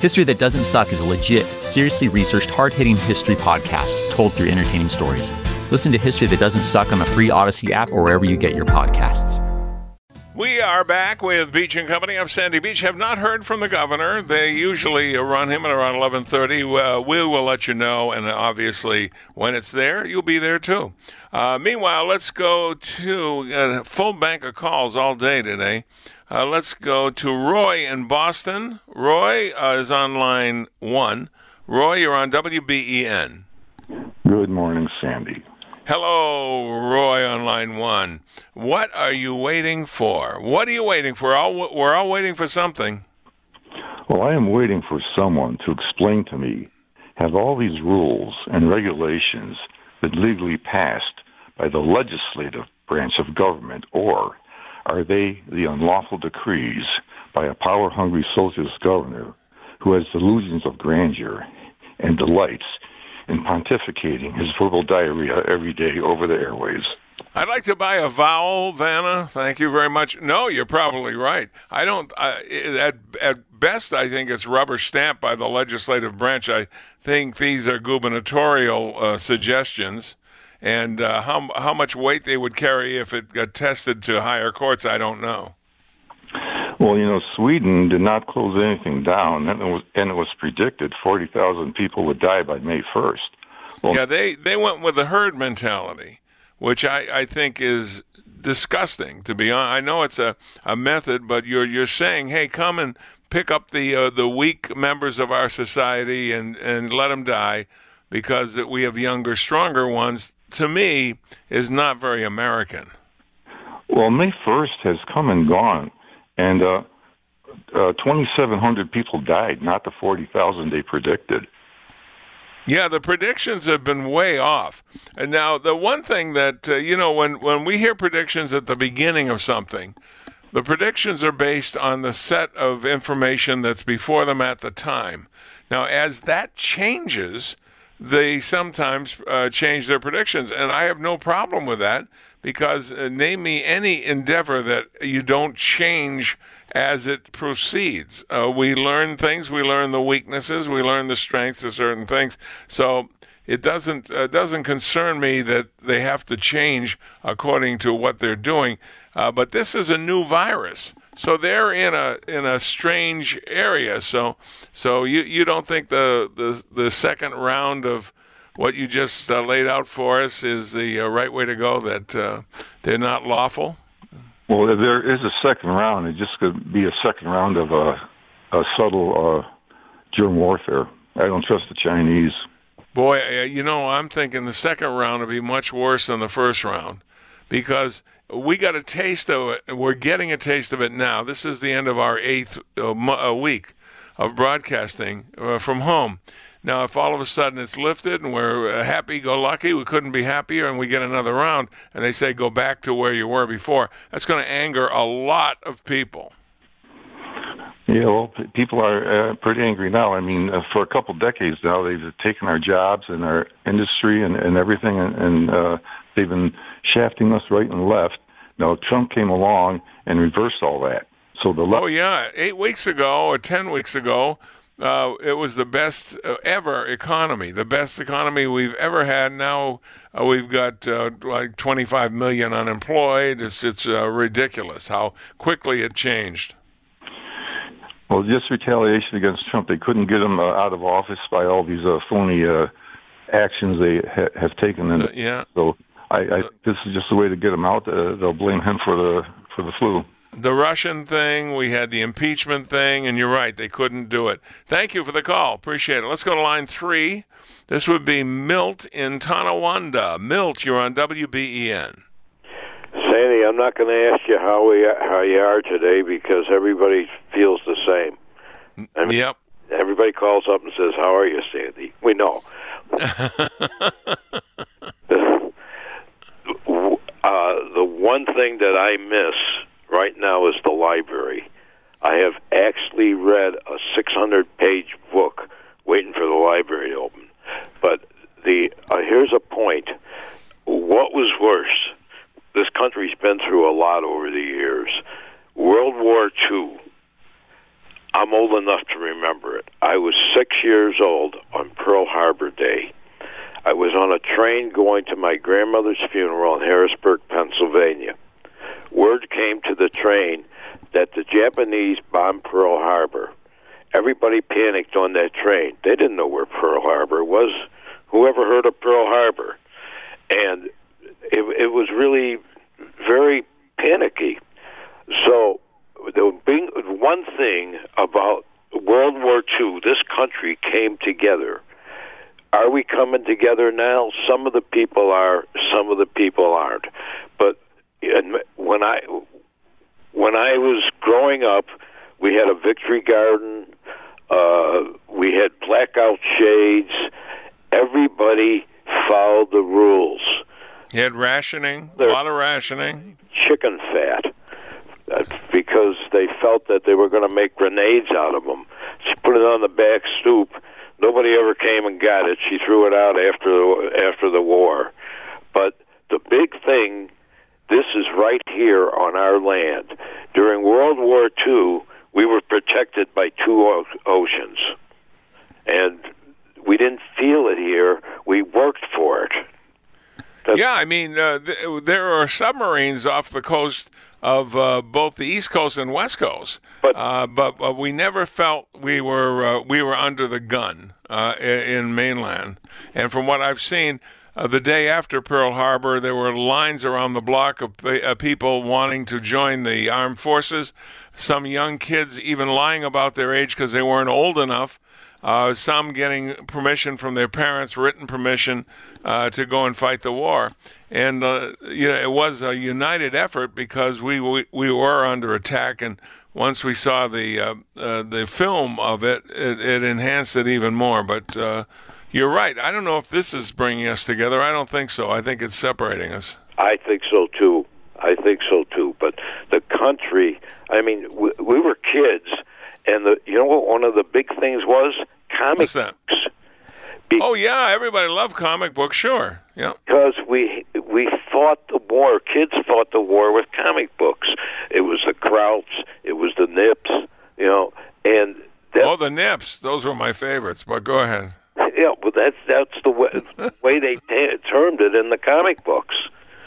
History That Doesn't Suck is a legit, seriously researched, hard-hitting history podcast told through entertaining stories. Listen to History That Doesn't Suck on the free Odyssey app or wherever you get your podcasts. We are back with Beach and Company. I'm Sandy Beach. Have not heard from the governor. They usually run him at around 11:30. We will let you know, and obviously when it's there, you'll be there too. Meanwhile, let's go to a full bank of calls all day today. Let's go to Roy in Boston. Roy is on line 1. Roy, you're on WBEN. Good morning, Sandy. Hello, Roy on line 1. What are you waiting for? What are you waiting for? We're all waiting for something. Well, I am waiting for someone to explain to me, have all these rules and regulations been legally passed by the legislative branch of government, or are they the unlawful decrees by a power-hungry socialist governor who has delusions of grandeur and delights in pontificating his verbal diarrhea every day over the airwaves? I'd like to buy a vowel, Vanna. Thank you very much. No, you're probably right. I don't. At best, I think it's rubber stamped by the legislative branch. I think these are gubernatorial suggestions, and how much weight they would carry if it got tested to higher courts, I don't know. Well, Sweden did not close anything down, and it was predicted 40,000 people would die by May 1st. Well, yeah, they went with the herd mentality, which I think is disgusting, to be honest. I know it's a method, but you're saying, hey, come and pick up the weak members of our society and let them die because we have younger, stronger ones, to me, is not very American. Well, May 1st has come and gone. And 2,700 people died, not the 40,000 they predicted. Yeah, the predictions have been way off. And now, the one thing that, when we hear predictions at the beginning of something, the predictions are based on the set of information that's before them at the time. Now, as that changes, they sometimes change their predictions. And I have no problem with that. Because name me any endeavor that you don't change as it proceeds. We learn things, we learn the weaknesses, we learn the strengths of certain things. So it doesn't concern me that they have to change according to what they're doing. But this is a new virus, so they're in a strange area. So you don't think the second round of what you just laid out for us is the right way to go, that they're not lawful? Well, there is a second round. It just could be a second round of a subtle germ warfare. I don't trust the Chinese. Boy, I'm thinking the second round will be much worse than the first round, because we got a taste of it. We're getting a taste of it now. This is the end of our 8th week of broadcasting from home. Now, if all of a sudden it's lifted and we're happy-go-lucky, we couldn't be happier, and we get another round, and they say go back to where you were before, that's going to anger a lot of people. Yeah, well, people are pretty angry now. I mean, for a couple decades now, they've taken our jobs and our industry and everything, and they've been shafting us right and left. Now, Trump came along and reversed all that. So Oh, yeah. 8 weeks ago or 10 weeks ago, it was the best ever economy, the best economy we've ever had. Now we've got like 25 million unemployed. It's ridiculous how quickly it changed. Well, just retaliation against Trump. They couldn't get him out of office by all these phony actions they have taken. Yeah. So I think this is just the way to get him out. They'll blame him for the flu. The Russian thing, we had the impeachment thing, and you're right, they couldn't do it. Thank you for the call. Appreciate it. Let's go to line 3. This would be Milt in Tonawanda. Milt, you're on WBEN. Sandy, I'm not going to ask you how you are today, because everybody feels the same. I mean, yep. Everybody calls up and says, "How are you, Sandy?" We know. The one thing that I miss right now is the library. I have actually read a 600-page book waiting for the library to open. But here's a point. What was worse? This country's been through a lot over the years. World War II. I'm old enough to remember it. I 6 years old on Pearl Harbor Day. I was on a train going to my grandmother's funeral in Harrisburg, Pennsylvania. Word came to the train that the Japanese bombed Pearl Harbor. Everybody panicked on that train. They didn't know where Pearl Harbor was. Whoever heard of Pearl Harbor? And it was really very panicky. So the one thing about World War II, this country came together. Are we coming together now? Some of the people are, some of the people aren't. But when I was growing up, we had a victory garden. We had blackout shades. Everybody followed the rules. You had rationing, a lot of rationing. Chicken fat, because they felt that they were going to make grenades out of them. She put it on the back stoop. Nobody ever came and got it. She threw it out after the war. But the big thing, this is right here on our land. During World War II, we were protected by two oceans. And we didn't feel it here. We worked for it. Yeah, I mean, there are submarines off the coast of both the East Coast and West Coast, but we never felt we were under the gun in mainland. And from what I've seen, the day after Pearl Harbor, there were lines around the block of people wanting to join the armed forces. Some young kids even lying about their age because they weren't old enough. Some getting permission from their parents, written permission to go and fight the war. And it was a united effort because we were under attack. And once we saw the film of it, it enhanced it even more. But you're right. I don't know if this is bringing us together. I don't think so. I think it's separating us. I think so too. But the country, I mean, we were kids. And you know what one of the big things was? Comic books. Oh, yeah, everybody loved comic books, sure. Yeah. Because we fought the war. Kids fought the war with comic books. It was the Krauts. It was the Nips, and... the Nips. Those were my favorites, but go ahead. Yeah, but that's the way they termed it in the comic books.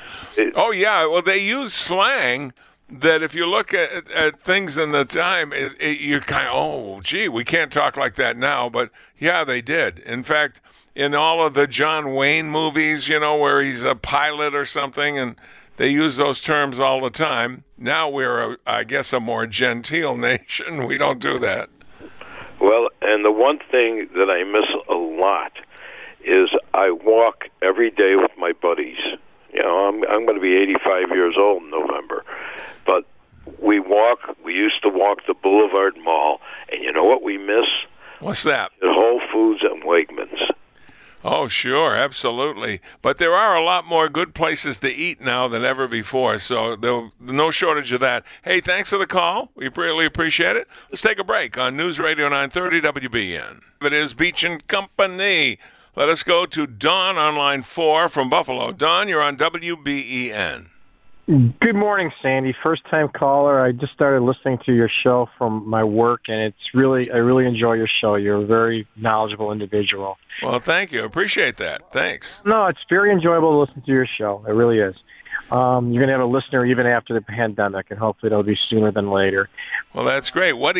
Well, they used slang that if you look at things in the time, you're kind of, oh, gee, we can't talk like that now. But, yeah, they did. In fact, in all of the John Wayne movies, where he's a pilot or something, and they use those terms all the time. Now we're, I guess, a more genteel nation. We don't do that. Well, and the one thing that I miss a lot is I walk every day with my buddies. I'm going to be 85 years old in November. But we used to walk the Boulevard Mall, and you know what we miss? What's that? The Whole Foods and Wegmans. Oh, sure, absolutely. But there are a lot more good places to eat now than ever before, so there's no shortage of that. Hey, thanks for the call. We really appreciate it. Let's take a break on News Radio 930 WBN. It is Beach and Company. Let us go to Don on line 4 from Buffalo. Don, you're on WBEN. Good morning, Sandy. First-time caller. I just started listening to your show from my work, and I really enjoy your show. You're a very knowledgeable individual. Well, thank you. Appreciate that. Thanks. No, it's very enjoyable to listen to your show. It really is. You're going to have a listener even after the pandemic, and hopefully it'll be sooner than later. Well, that's great. Let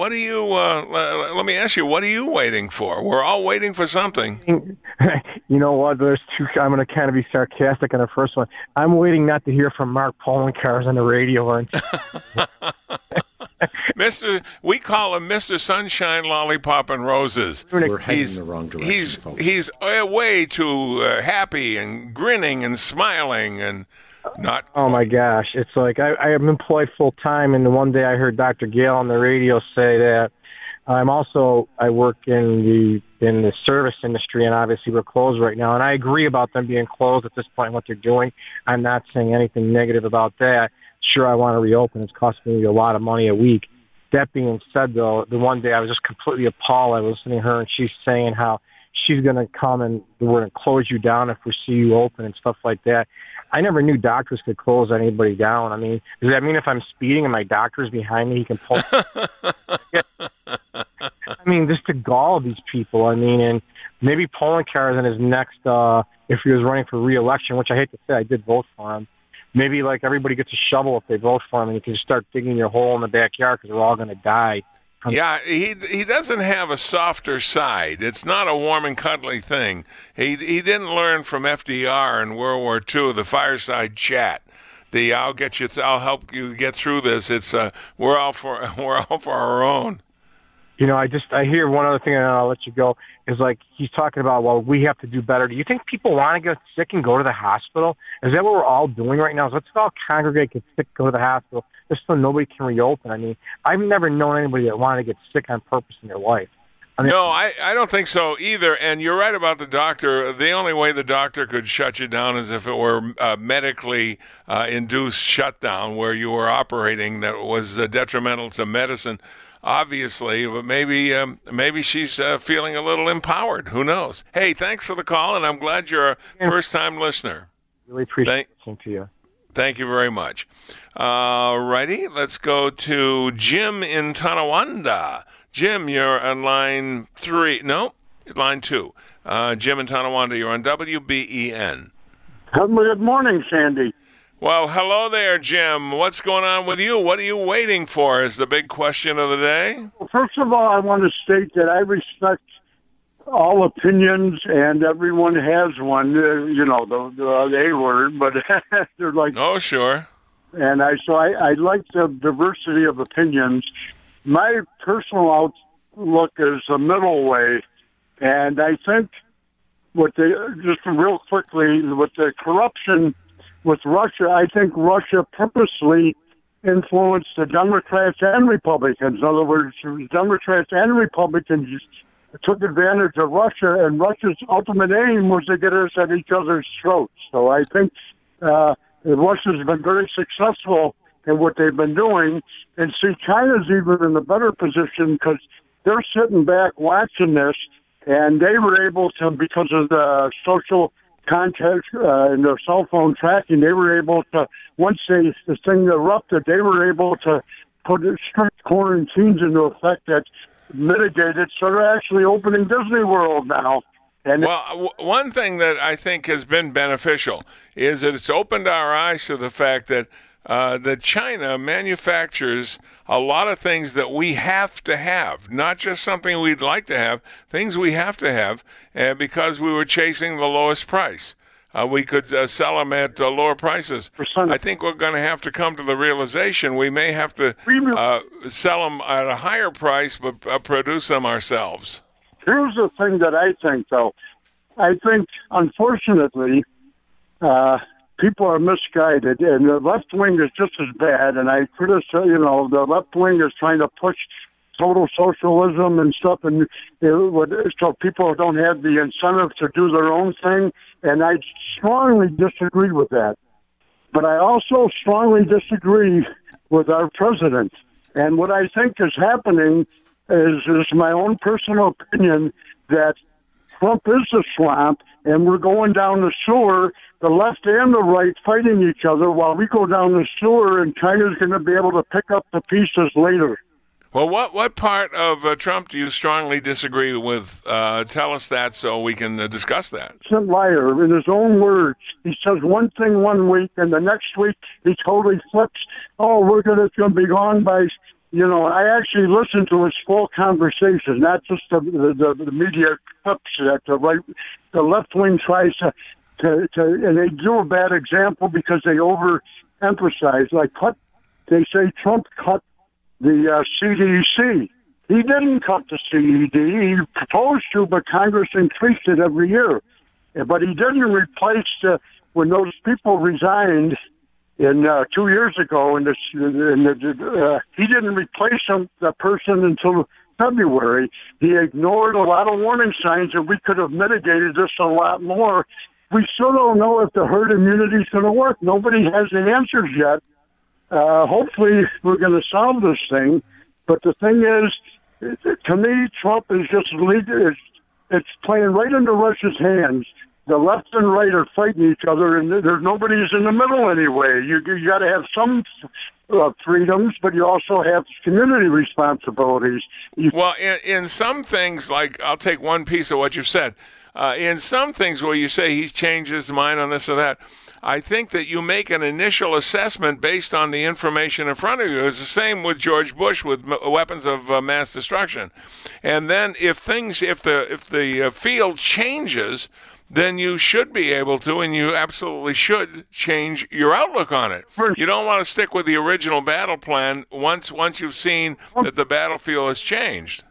me ask you, what are you waiting for? We're all waiting for something. You know what? There's two. I'm going to kind of be sarcastic on the first one. I'm waiting not to hear from Mark Poloncarz on the radio. We call him Mr. Sunshine, Lollipop, and Roses. We're heading in the wrong direction, folks. He's way too happy and grinning and smiling and not. Oh my gosh! It's like I am employed full time, and one day I heard Dr. Gale on the radio say that I work in the service industry, and obviously we're closed right now. And I agree about them being closed at this point. What they're doing, I'm not saying anything negative about that. Sure, I want to reopen. It's costing me a lot of money a week. That being said, though, the one day I was just completely appalled. I was listening to her, and she's saying how she's going to come and we're going to close you down if we see you open and stuff like that. I never knew doctors could close anybody down. I mean, does that mean if I'm speeding and my doctor's behind me, he can pull? I mean, just to gall these people. I mean, and maybe Poloncarz in his next, if he was running for re-election, which I hate to say, I did vote for him. Maybe like everybody gets a shovel if they vote for him, and you can just start digging your hole in the backyard because we're all going to die. Yeah, he doesn't have a softer side. It's not a warm and cuddly thing. He didn't learn from FDR in World War II, the fireside chat. I'll help you get through this. It's we're all for our own. You know, I hear one other thing, and I'll let you go. Is like he's talking about, well, we have to do better. Do you think people want to get sick and go to the hospital? Is that what we're all doing right now? Let's all congregate, get sick, go to the hospital, just so nobody can reopen. I mean, I've never known anybody that wanted to get sick on purpose in their life. No, I don't think so either. And you're right about the doctor. The only way the doctor could shut you down is if it were medically induced shutdown where you were operating that was detrimental to medicine. Obviously, but maybe she's feeling a little empowered. Who knows? Hey, thanks for the call, and I'm glad you're a first-time listener. Really appreciate listening to you. Thank you very much. Righty, let's go to Jim in Tonawanda. Jim, you're on line 3. No, line 2. Jim in Tonawanda, you're on WBEN. Good morning, Sandy. Well, hello there, Jim. What's going on with you? What are you waiting for is the big question of the day. Well, first of all, I want to state that I respect all opinions, and everyone has one, the A word, but they're like... Oh, sure. And I like the diversity of opinions. My personal outlook is the middle way, and I think just real quickly, with the corruption with Russia, I think Russia purposely influenced the Democrats and Republicans. In other words, Democrats and Republicans took advantage of Russia, and Russia's ultimate aim was to get us at each other's throats. So I think Russia's been very successful in what they've been doing. And see, China's even in a better position because they're sitting back watching this, and they were able to, because of the social contact and their cell phone tracking, they were able to, once this thing erupted, they were able to put strict quarantines into effect that mitigated. So they're actually opening Disney World now. And one thing that I think has been beneficial is that it's opened our eyes to the fact that China manufactures a lot of things that we have to have, not just something we'd like to have, things we have to have, because we were chasing the lowest price. We could sell them at lower prices. I think we're going to have to come to the realization we may have to sell them at a higher price, but produce them ourselves. Here's the thing that I think, though. I think, unfortunately, people are misguided, and the left wing is just as bad. And I criticize, the left wing is trying to push total socialism and stuff, and so people don't have the incentive to do their own thing. And I strongly disagree with that. But I also strongly disagree with our president. And what I think is happening is my own personal opinion that Trump is the swamp, and we're going down the sewer, the left and the right fighting each other while we go down the sewer, and China's going to be able to pick up the pieces later. Well, what part of Trump do you strongly disagree with? Tell us that so we can discuss that. He's a liar in his own words. He says one thing one week, and the next week he totally flips. Oh, it's going to be gone by... I actually listened to his full conversation, not just the media clips that the left wing tries to, and they do a bad example because they overemphasize. They say Trump cut the CDC. He didn't cut the CDC. He proposed to, but Congress increased it every year. But he didn't replace when those people resigned. In 2 years ago, he didn't replace the person until February. He ignored a lot of warning signs, and we could have mitigated this a lot more. We still don't know if the herd immunity is going to work. Nobody has the answers yet. Hopefully, we're going to solve this thing. But the thing is, to me, Trump is just it's playing right into Russia's hands. the left and right are fighting each other, and there's nobody's in the middle anyway. You got to have some freedoms, but you also have community responsibilities. Well, in some things, like I'll take one piece of what you've said. In some things where you say he's changed his mind on this or that, I think that you make an initial assessment based on the information in front of you. It's the same with George Bush with weapons of mass destruction. And then if the field changes, then you should be able to, and you absolutely should, change your outlook on it. You don't want to stick with the original battle plan once you've seen that the battlefield has changed.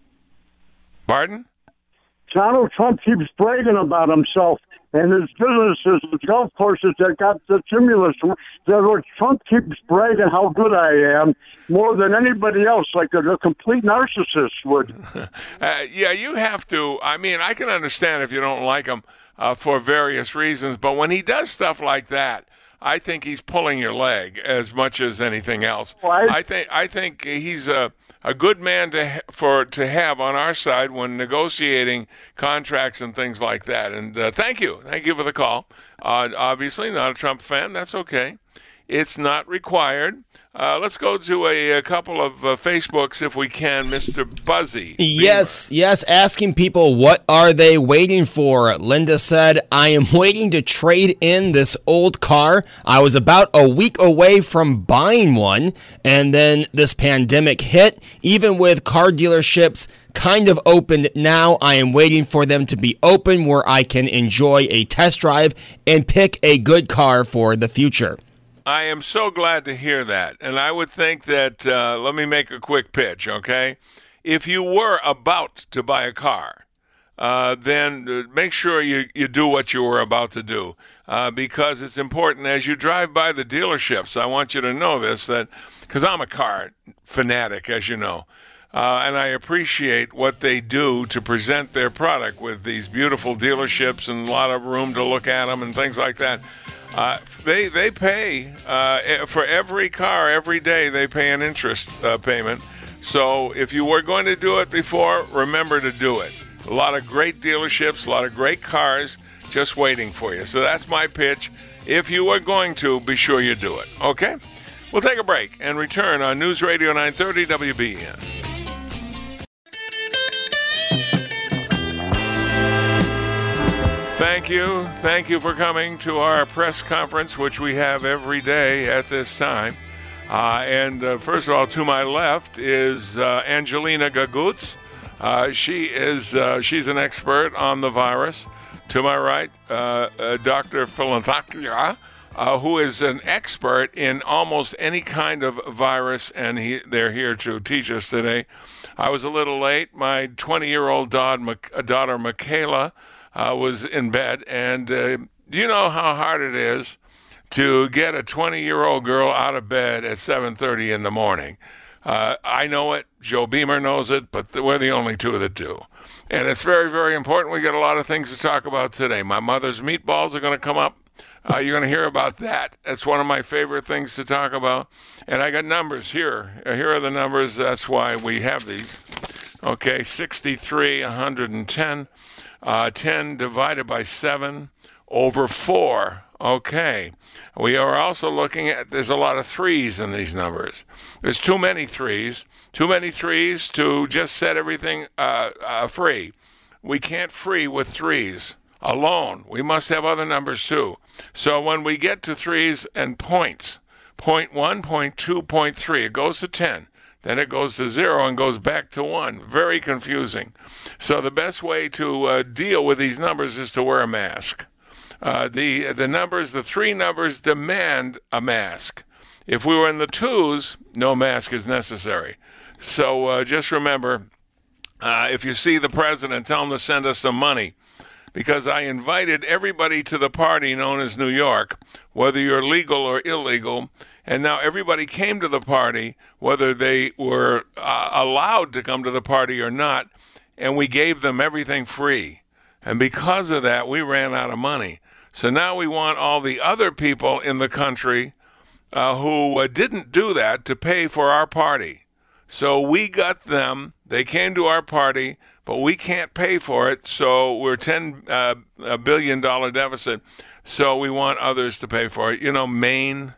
Pardon? Donald Trump keeps bragging about himself and his businesses, the golf courses that got the stimulus. Trump keeps bragging how good I am more than anybody else, like a complete narcissist would. Yeah, you have to. I mean, I can understand if you don't like him for various reasons, but when he does stuff like that, I think he's pulling your leg as much as anything else. I think he's a good man to have on our side when negotiating contracts and things like that. And thank you for the call. Obviously, not a Trump fan. That's okay. It's not required. Let's go to a couple of Facebooks if we can. Mr. Buzzy. Yes, asking people what are they waiting for. Linda said, I am waiting to trade in this old car. I was about a week away from buying one, and then this pandemic hit. Even with car dealerships kind of opened now, I am waiting for them to be open where I can enjoy a test drive and pick a good car for the future. I am so glad to hear that. And I would think that, let me make a quick pitch, okay? If you were about to buy a car, then make sure you do what you were about to do, because it's important as you drive by the dealerships. I want you to know this, that because I'm a car fanatic, as you know, and I appreciate what they do to present their product with these beautiful dealerships and a lot of room to look at them and things like that. They pay for every car every day. They pay an interest payment. So if you were going to do it before, remember to do it. A lot of great dealerships, a lot of great cars just waiting for you. So that's my pitch. If you are going to, be sure you do it. Okay? We'll take a break and return on News Radio 930 WBEN. Thank you for coming to our press conference, which we have every day at this time. And first of all, to my left is Angelina Gagutz. She's an expert on the virus. To my right, Dr. Philanthropia, who is an expert in almost any kind of virus, and they're here to teach us today. I was a little late. My 20-year-old daughter, Michaela, was in bed, and do you know how hard it is to get a 20-year-old girl out of bed at 7:30 in the morning? I know it. Joe Beamer knows it, but we're the only two that do. And it's very, very important. We got a lot of things to talk about today. My mother's meatballs are going to come up. You're going to hear about that. That's one of my favorite things to talk about. And I got numbers here. Here are the numbers. That's why we have these. Okay, 63, 110. 10 divided by 7 over 4. Okay. We are also looking at, there's a lot of threes in these numbers. There's too many threes to just set everything free. We can't free with threes alone. We must have other numbers too. So when we get to threes and points, 0.1, 0.2, 0.3, it goes to 10. Then it goes to 0 and goes back to 1. Very confusing. So the best way to deal with these numbers is to wear a mask. The three numbers demand a mask. If we were in the twos, no mask is necessary. So just remember, if you see the president, tell him to send us some money, because I invited everybody to the party known as New York, whether you're legal or illegal. And now everybody came to the party, whether they were allowed to come to the party or not, and we gave them everything free. And because of that, we ran out of money. So now we want all the other people in the country who didn't do that to pay for our party. So we got them. They came to our party, but we can't pay for it, so we're $10 billion deficit, so we want others to pay for it. Maine,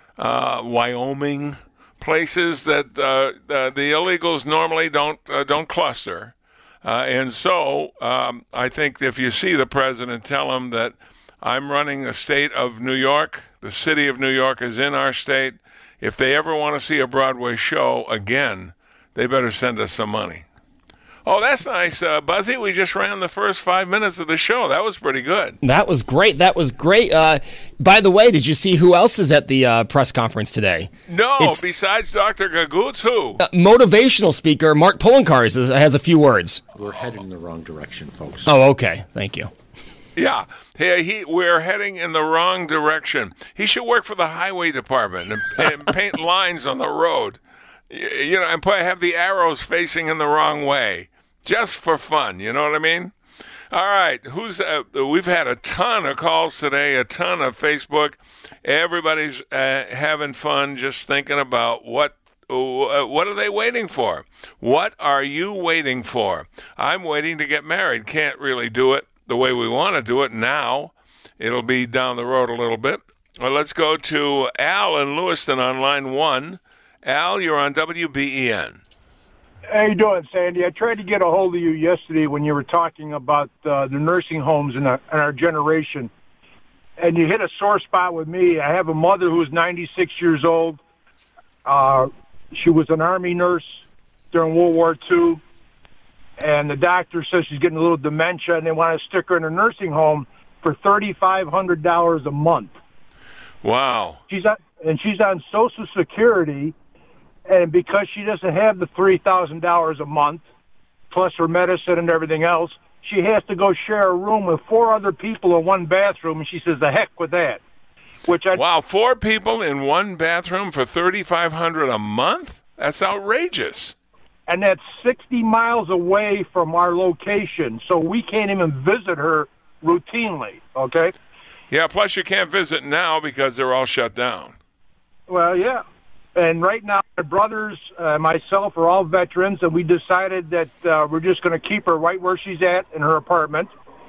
Wyoming, places that the illegals normally don't cluster. And so I think if you see the president, tell him that I'm running the state of New York. The city of New York is in our state. If they ever want to see a Broadway show again, they better send us some money. Oh, that's nice, Buzzy. We just ran the first 5 minutes of the show. That was pretty good. That was great. By the way, did you see who else is at the press conference today? No, besides Dr. Gagoots, who? Motivational speaker Mark Poloncarz has a few words. We're headed in the wrong direction, folks. Oh, okay. Thank you. Yeah, we're heading in the wrong direction. He should work for the highway department and paint lines on the road, and have the arrows facing in the wrong way, just for fun. You know what I mean? All right, we've had a ton of calls today, a ton of Facebook. Everybody's having fun, just thinking about what are they waiting for? What are you waiting for? I'm waiting to get married. Can't really do it the way we want to do it now. It'll be down the road a little bit. Well, let's go to Al in Lewiston on line 1. Al, you're on WBEN. How you doing, Sandy? I tried to get a hold of you yesterday when you were talking about the nursing homes in our generation, and you hit a sore spot with me. I have a mother who's 96 years old. She was an Army nurse during World War II. And the doctor says she's getting a little dementia, and they want to stick her in a nursing home for $3,500 a month. Wow. She's on Social Security, and because she doesn't have the $3,000 a month, plus her medicine and everything else, she has to go share a room with 4 other people in one bathroom, and she says, the heck with that. Wow, 4 people in one bathroom for $3,500 a month? That's outrageous. And that's 60 miles away from our location, so we can't even visit her routinely, okay? Yeah, plus you can't visit now because they're all shut down. Well, yeah. And right now, my brothers, myself, are all veterans, and we decided that we're just going to keep her right where she's at in her apartment.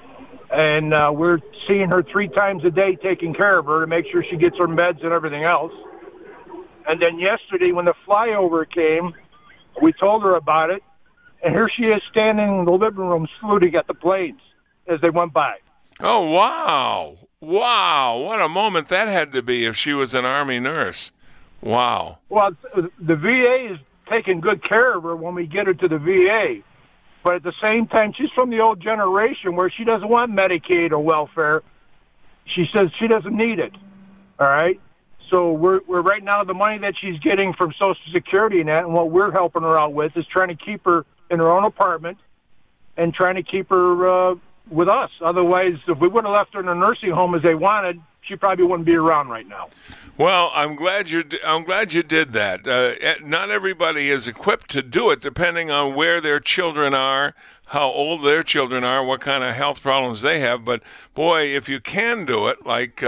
And we're seeing her 3 times a day, taking care of her to make sure she gets her meds and everything else. And then yesterday, when the flyover came, we told her about it, and here she is standing in the living room saluting at the planes as they went by. Oh, wow. Wow, what a moment that had to be if she was an Army nurse. Wow. Well, the VA is taking good care of her when we get her to the VA. But at the same time, she's from the old generation where she doesn't want Medicaid or welfare. She says she doesn't need it, all right? So we're right now, the money that she's getting from Social Security and that, and what we're helping her out with is trying to keep her in her own apartment and trying to keep her with us. Otherwise, if we would have left her in a nursing home as they wanted, she probably wouldn't be around right now. Well, I'm glad you did that. Not everybody is equipped to do it, depending on where their children are, how old their children are, what kind of health problems they have. But boy, if you can do it, like.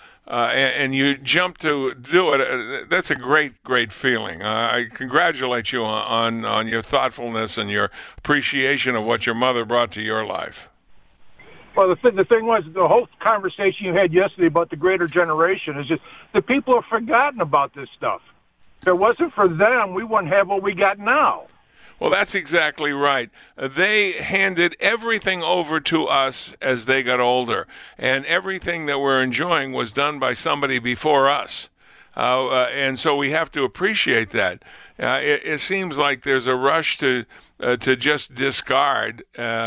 And you jump to do it, that's a great feeling. I congratulate you on your thoughtfulness and your appreciation of what your mother brought to your life. Well, the thing was, the whole conversation you had yesterday about the greater generation is just the people have forgotten about this stuff. If it wasn't for them, we wouldn't have what we got now. Well, that's exactly right. They handed everything over to us as they got older, and everything that we're enjoying was done by somebody before us. And so we have to appreciate that. It seems like there's a rush to just discard,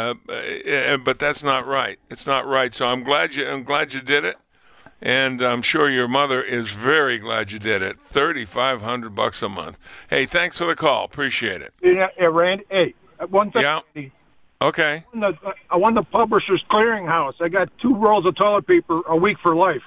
but that's not right. It's not right. So I'm glad you did it. And I'm sure your mother is very glad you did it. $3,500 a month. Hey, thanks for the call. Appreciate it. Yeah, Randy. Hey, one thing. Yeah. Okay. I won the Publishers Clearinghouse. I got 2 rolls of toilet paper a week for life.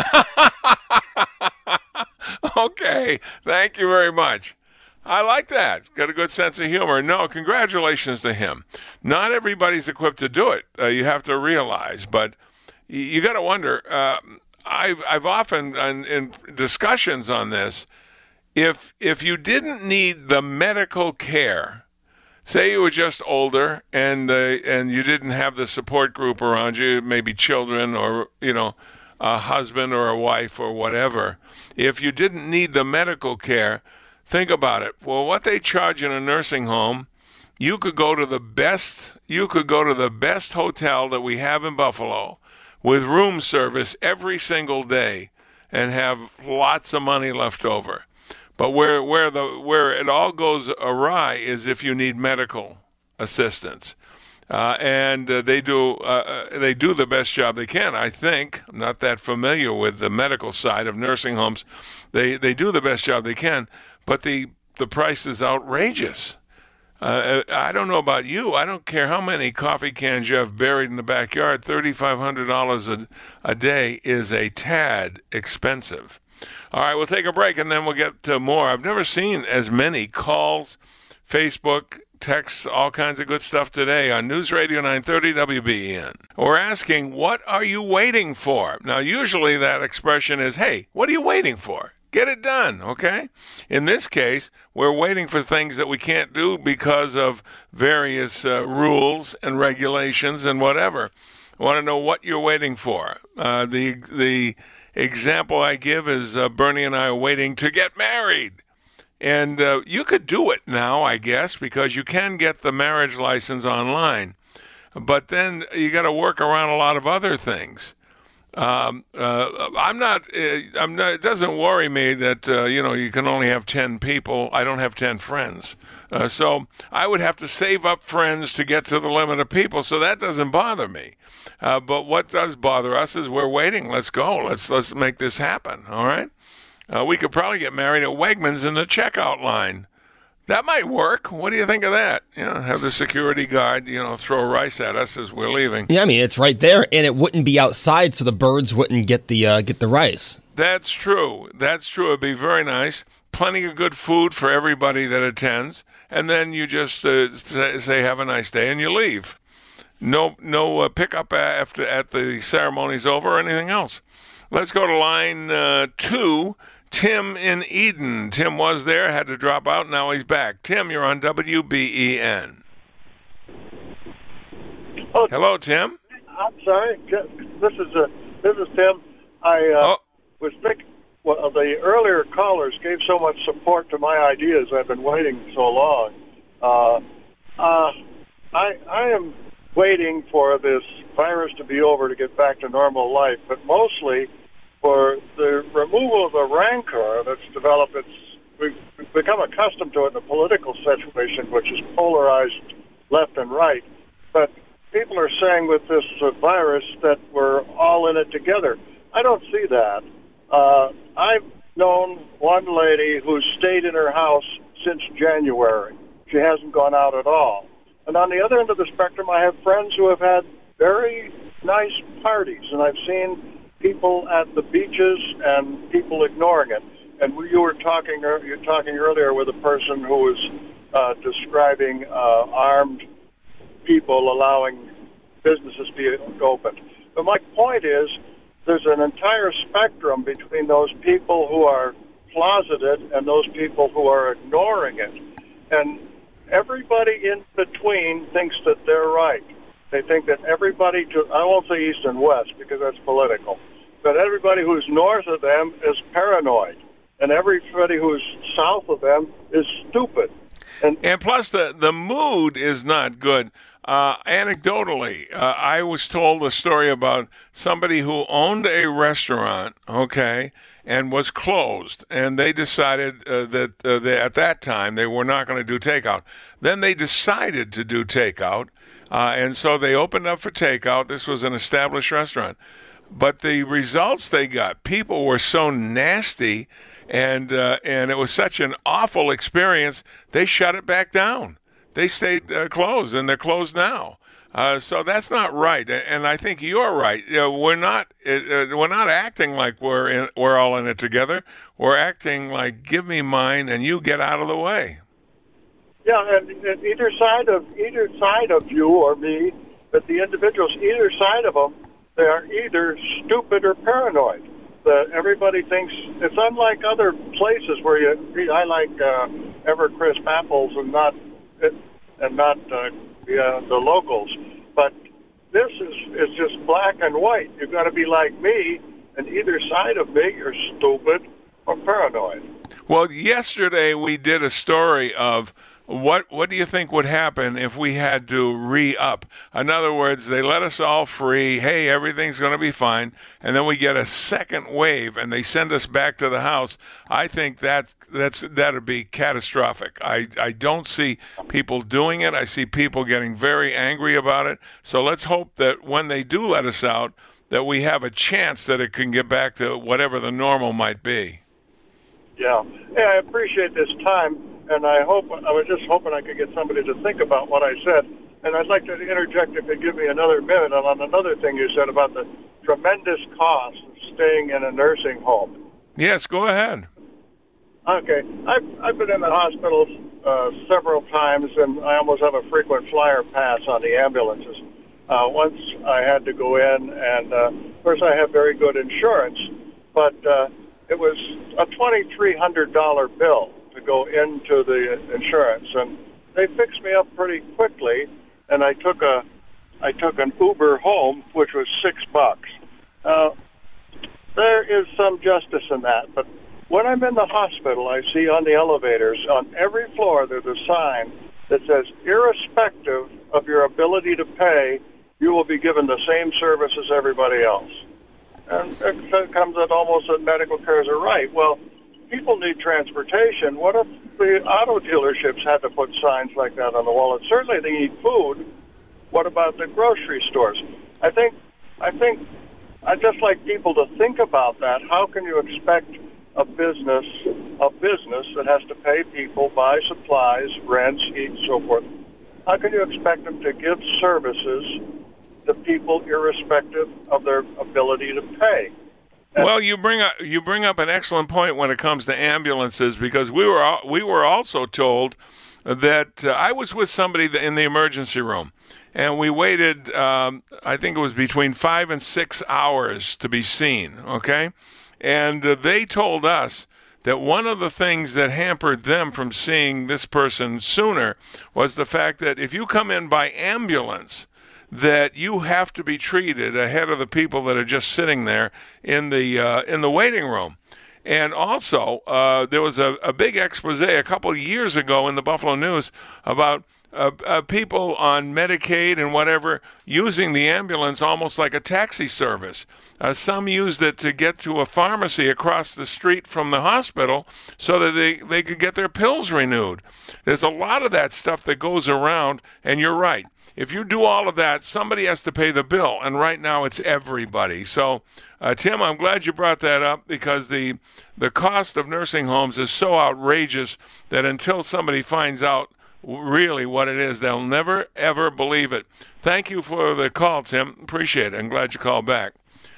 Okay. Thank you very much. I like that. Got a good sense of humor. No, congratulations to him. Not everybody's equipped to do it. You have to realize, but you got to wonder. I've often, in discussions on this, if you didn't need the medical care, Say you were just older and you didn't have the support group around you, maybe children or, a husband or a wife or whatever. If you didn't need the medical care, think about it. Well, what they charge in a nursing home, you could go to the best hotel that we have in Buffalo with room service every single day and have lots of money left over. But where it all goes awry is if you need medical assistance. And they do the best job they can, I think. I'm not that familiar with the medical side of nursing homes. They do the best job they can, but the price is outrageous. I don't know about you. I don't care how many coffee cans you have buried in the backyard. $3,500 a day is a tad expensive. All right, we'll take a break, and then we'll get to more. I've never seen as many calls, Facebook, texts, all kinds of good stuff today on News Radio 930 WBEN. We're asking, what are you waiting for? Now, usually that expression is, hey, what are you waiting for? Get it done, okay? In this case, we're waiting for things that we can't do because of various rules and regulations and whatever. I want to know what you're waiting for. The example I give is Bernie and I are waiting to get married. And you could do it now, I guess, because you can get the marriage license online. But then you got to work around a lot of other things. It doesn't worry me that, you can only have 10 people. I don't have 10 friends. So I would have to save up friends to get to the limit of people. So that doesn't bother me. But what does bother us is we're waiting. Let's go. Let's make this happen. All right. We could probably get married at Wegmans in the checkout line. That might work. What do you think of that? Have the security guard, throw rice at us as we're leaving. Yeah, I mean, it's right there, and it wouldn't be outside, so the birds wouldn't get the rice. That's true. It'd be very nice. Plenty of good food for everybody that attends, and then you just say have a nice day, and you leave. No pickup after at the ceremony's over or anything else. Let's go to line 2. Tim in Eden. Tim was there, had to drop out, now he's back. Tim, you're on WBEN. Oh, hello, Tim. I'm sorry. This is Tim. I was thinking. Well, the earlier callers gave so much support to my ideas. I've been waiting so long. I am waiting for this virus to be over to get back to normal life, but mostly for the removal of the rancor that's developed. We've become accustomed to it in the political situation, which is polarized left and right. But people are saying with this virus that we're all in it together. I don't see that. I've known one lady who's stayed in her house since January. She hasn't gone out at all. And on the other end of the spectrum, I have friends who have had very nice parties, and I've seen people at the beaches and people ignoring it. And you were talking earlier with a person who was describing armed people allowing businesses to be opened. But my point is, there's an entire spectrum between those people who are closeted and those people who are ignoring it. And everybody in between thinks that they're right. They think that everybody, I won't say east and west because that's political, but everybody who's north of them is paranoid. And everybody who's south of them is stupid. And plus, the mood is not good. Anecdotally, I was told a story about somebody who owned a restaurant, and was closed. And they decided that at that time they were not going to do takeout. Then they decided to do takeout, and so they opened up for takeout. This was an established restaurant. But the results they got, people were so nasty, and it was such an awful experience, they shut it back down. They stayed closed, and they're closed now. So that's not right, and I think you're right. We're not acting like we're all in it together. We're acting like give me mine and you get out of the way. Yeah, and either side of you or me, but the individuals, either side of them, they are either stupid or paranoid. Everybody thinks it's unlike other places where I like Evercrisp apples and not. and not the locals. But this is just black and white. You've got to be like me, and either side of me, you're stupid or paranoid. Well, yesterday we did a story of what do you think would happen if we had to re-up? In other words, they let us all free. Hey, everything's going to be fine. And then we get a second wave and they send us back to the house. I think that'd be catastrophic. I don't see people doing it. I see people getting very angry about it. So let's hope that when they do let us out, that we have a chance that it can get back to whatever the normal might be. Yeah, I appreciate this time. And I was just hoping I could get somebody to think about what I said. And I'd like to interject, if you give me another minute, on another thing you said about the tremendous cost of staying in a nursing home. Yes, go ahead. Okay. I've been in the hospital several times, and I almost have a frequent flyer pass on the ambulances. Once I had to go in, and of course I have very good insurance, but it was a $2,300 bill to go into the insurance, and they fixed me up pretty quickly, and I took an Uber home, which was $6. There is some justice in that, but when I'm in the hospital, I see on the elevators, on every floor, there's a sign that says, irrespective of your ability to pay, you will be given the same service as everybody else. And it comes at almost that medical care is a right. Well, people need transportation. What if the auto dealerships had to put signs like that on the wall? And certainly they need food. What about the grocery stores? I think I'd just like people to think about that. How can you expect a business that has to pay people, buy supplies, rents, heat, so forth? How can you expect them to give services to people irrespective of their ability to pay? Well, you bring up an excellent point when it comes to ambulances, because we were also told that I was with somebody in the emergency room, and we waited. I think it was between 5 and 6 hours to be seen. Okay, and they told us that one of the things that hampered them from seeing this person sooner was the fact that if you come in by ambulance, that you have to be treated ahead of the people that are just sitting there in the waiting room. And also, there was a big expose a couple of years ago in the Buffalo News about people on Medicaid and whatever using the ambulance almost like a taxi service. Some used it to get to a pharmacy across the street from the hospital so that they could get their pills renewed. There's a lot of that stuff that goes around, and you're right. If you do all of that, somebody has to pay the bill, and right now it's everybody. So, Tim, I'm glad you brought that up, because the cost of nursing homes is so outrageous that until somebody finds out really what it is, they'll never, ever believe it. Thank you for the call, Tim. Appreciate it. I'm glad you called back.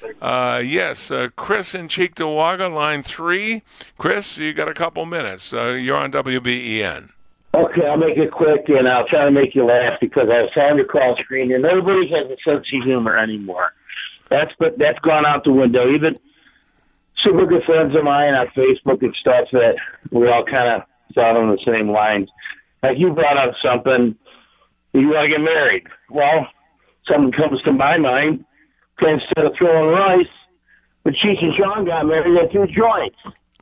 Yes, Chris in Cheektowaga, line 3. Chris, you got a couple minutes. You're on WBEN. Okay, I'll make it quick, and I'll try to make you laugh, because I was on your call screen, and nobody has a sense of humor anymore. That's gone out the window. Even super good friends of mine on Facebook and stuff that we all kind of thought on the same lines. Like, you brought up something, you want to get married. Well, something comes to my mind. Instead of throwing rice, but Cheech and Chong got married at 2 joints.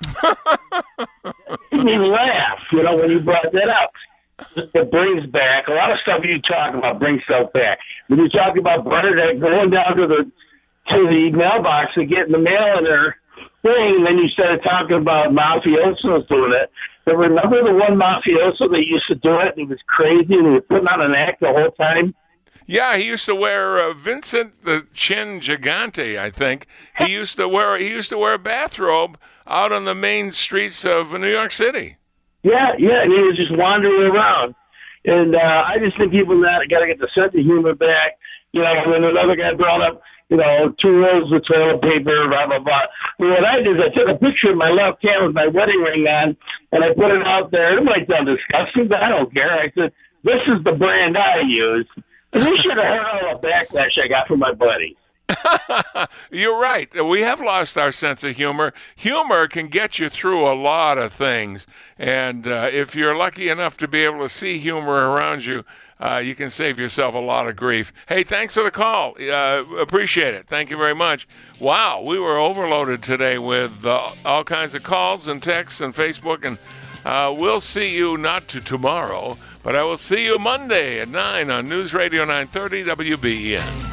You made me laugh, when you brought that up. It brings back a lot of stuff you talk about. Brings stuff back. When you talk about Bernadette going down to the mailbox and getting the mail in her thing, and then you started talking about mafiosos doing it. But remember the one mafioso that used to do it? And he was crazy, and he was putting on an act the whole time. Yeah, he used to wear Vincent the Chin Gigante, I think. He used to wear a bathrobe out on the main streets of New York City. Yeah, and he was just wandering around. And I just think people got to get the sense of humor back. When another guy brought up, 2 rolls of toilet paper, blah, blah, blah. Well, what I did is I took a picture of my left hand with my wedding ring on, and I put it out there. It might sound disgusting, but I don't care. I said, this is the brand I use. And you should have heard all the backlash I got from my buddies. You're right. We have lost our sense of humor. Humor can get you through a lot of things. And if you're lucky enough to be able to see humor around you, you can save yourself a lot of grief. Hey, thanks for the call. Appreciate it. Thank you very much. Wow, we were overloaded today with all kinds of calls and texts and Facebook. And we'll see you not tomorrow, but I will see you Monday at 9 on News Radio 930 WBEN.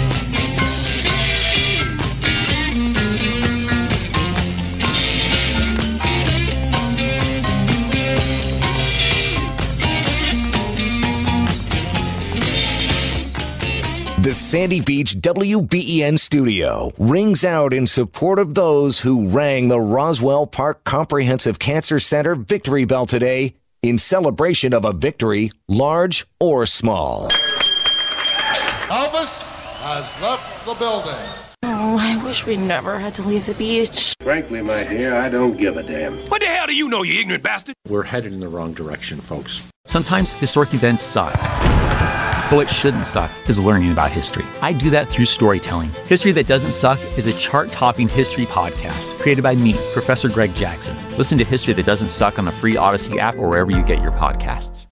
The Sandy Beach WBEN studio rings out in support of those who rang the Roswell Park Comprehensive Cancer Center victory bell today in celebration of a victory, large or small. Elvis has left the building. Oh, I wish we never had to leave the beach. Frankly, my dear, I don't give a damn. What the hell do you know, you ignorant bastard? We're headed in the wrong direction, folks. Sometimes historic events suck. But what shouldn't suck is learning about history. I do that through storytelling. History That Doesn't Suck is a chart-topping history podcast created by me, Professor Greg Jackson. Listen to History That Doesn't Suck on the free Odyssey app or wherever you get your podcasts.